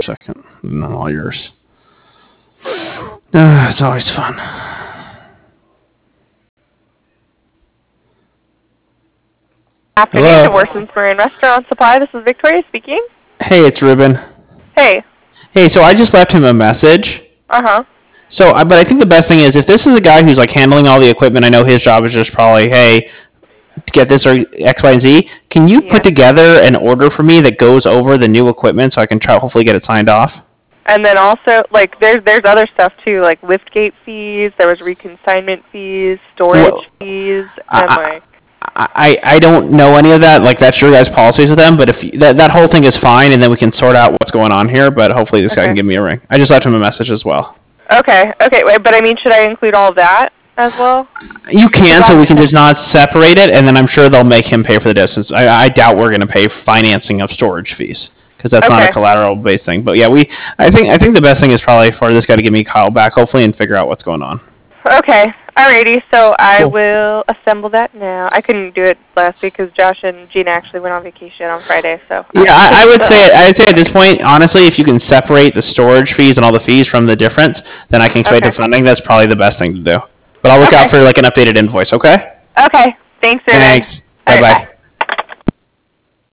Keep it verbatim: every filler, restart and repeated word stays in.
second. Not all yours. Uh, it's always fun. Afternoon Hello? to Worson's Marine Restaurant Supply. This is Victoria speaking. Hey, it's Ruben. Hey. Hey, so I just left him a message. Uh-huh. So, but I think the best thing is if this is a guy who's like handling all the equipment, I know his job is just probably, hey, get this or X, Y, and Z. Can you yeah. put together an order for me that goes over the new equipment so I can try hopefully get it signed off? And then also, like, there's there's other stuff too, like liftgate fees. There was reconsignment fees, storage Well, fees, and I, like. I, I don't know any of that. Like, that's your guys' policies with them. But if that that whole thing is fine, and then we can sort out what's going on here. But hopefully this okay. guy can give me a ring. I just left him a message as well. Okay. Okay. Wait, but I mean, should I include all of that as well? You can, so we can just not separate it, and then I'm sure they'll make him pay for the distance. I, I doubt we're going to pay financing of storage fees because that's okay. not a collateral-based thing. But yeah, we. I think I think the best thing is probably for this guy to give me Kyle back, hopefully, and figure out what's going on. Okay. Alrighty. So I Cool. will assemble that now. I couldn't do it last week because Josh and Gina actually went on vacation on Friday. So yeah, I, I would say I would say at this point, honestly, if you can separate the storage fees and all the fees from the difference, then I can explain okay. to funding. That's probably the best thing to do. But I'll look okay. out for like an updated invoice. Okay. Okay. Thanks, Ruben. Thanks. Bye bye.